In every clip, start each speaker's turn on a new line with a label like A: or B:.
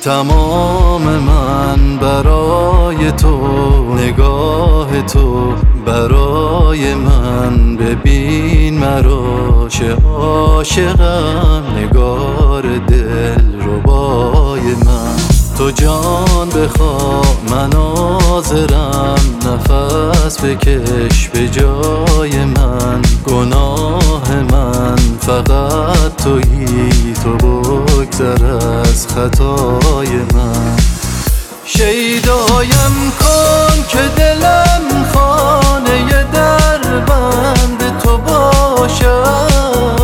A: تمام من برای تو، نگاه تو برای من. ببین مرا چه عاشقم، نگار دل ربای من. تو جان بخوا من حاضرم، نفس بکش به جای من. گناه من فقط تویی، تو بگذر از خطای من. شیدایم کن که دلم خانه در بند تو باشد،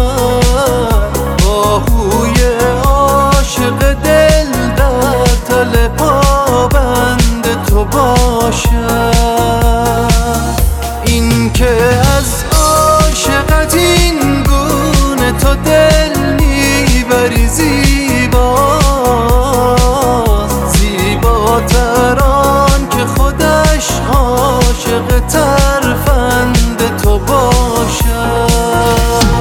A: آهوی عاشق دل در تل پابند تو باشد. این که از عاشقت این گونه تو دل میبری زیباست، زیباتر آن که خودش عاشق ترفند تو باشد.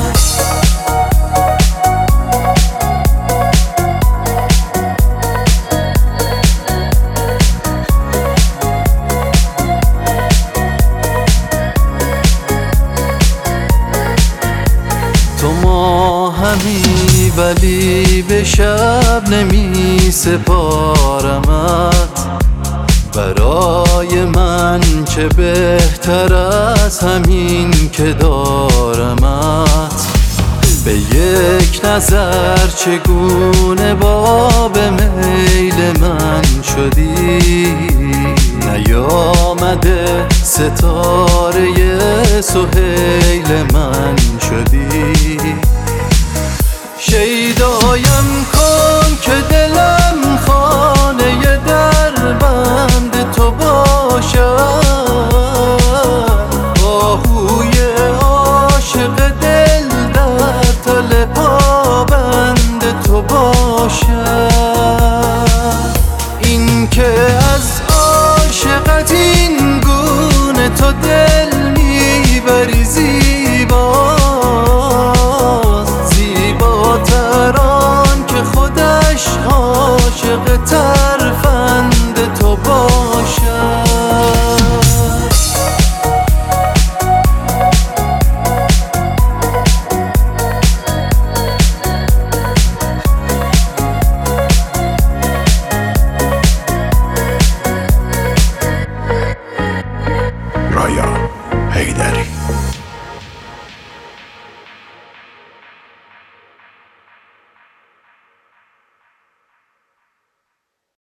A: تو ماهمی ولی به شب نمی سپارمت، برای من چه بهتر از همین که دارمت. به یک نظر چگونه باب میل من شدی، نیامده ستاره سهیل من شدی. شیدای